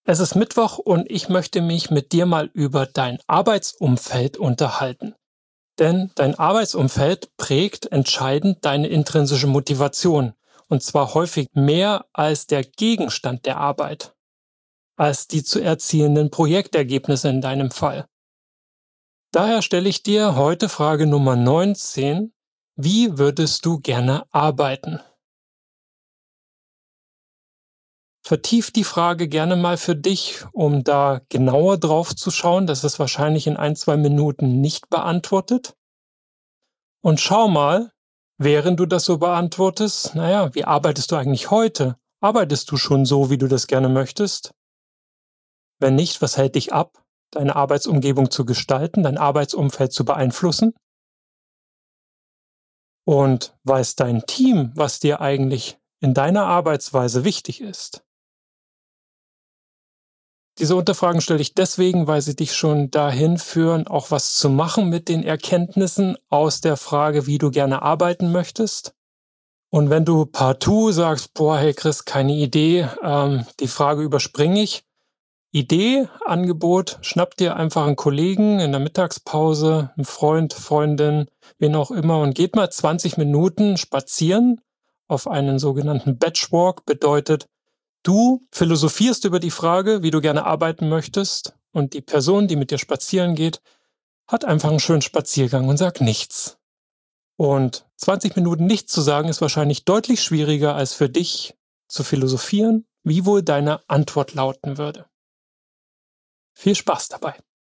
Es ist Mittwoch und ich möchte mich mit dir mal über dein Arbeitsumfeld unterhalten. Denn dein Arbeitsumfeld prägt entscheidend deine intrinsische Motivation. Und zwar häufig mehr als der Gegenstand der Arbeit, als die zu erzielenden Projektergebnisse in deinem Fall. Daher stelle ich dir heute Frage Nummer 19. Wie würdest du gerne arbeiten? Vertief die Frage gerne mal für dich, um da genauer drauf zu schauen. Das ist wahrscheinlich in 1, 2 Minuten nicht beantwortet. Und schau mal, während du das so beantwortest, wie arbeitest du eigentlich heute? Arbeitest du schon so, wie du das gerne möchtest? Wenn nicht, was hält dich ab, deine Arbeitsumgebung zu gestalten, dein Arbeitsumfeld zu beeinflussen? Und weiß dein Team, was dir eigentlich in deiner Arbeitsweise wichtig ist? Diese Unterfragen stelle ich deswegen, weil sie dich schon dahin führen, auch was zu machen mit den Erkenntnissen aus der Frage, wie du gerne arbeiten möchtest. Und wenn du partout sagst, boah, hey Chris, keine Idee, die Frage überspringe ich. Idee, Angebot, schnapp dir einfach einen Kollegen in der Mittagspause, einen Freund, Freundin, wen auch immer und geht mal 20 Minuten spazieren auf einen sogenannten Batchwalk, bedeutet, du philosophierst über die Frage, wie du gerne arbeiten möchtest, und die Person, die mit dir spazieren geht, hat einfach einen schönen Spaziergang und sagt nichts. Und 20 Minuten nichts zu sagen, ist wahrscheinlich deutlich schwieriger, als für dich zu philosophieren, wie wohl deine Antwort lauten würde. Viel Spaß dabei.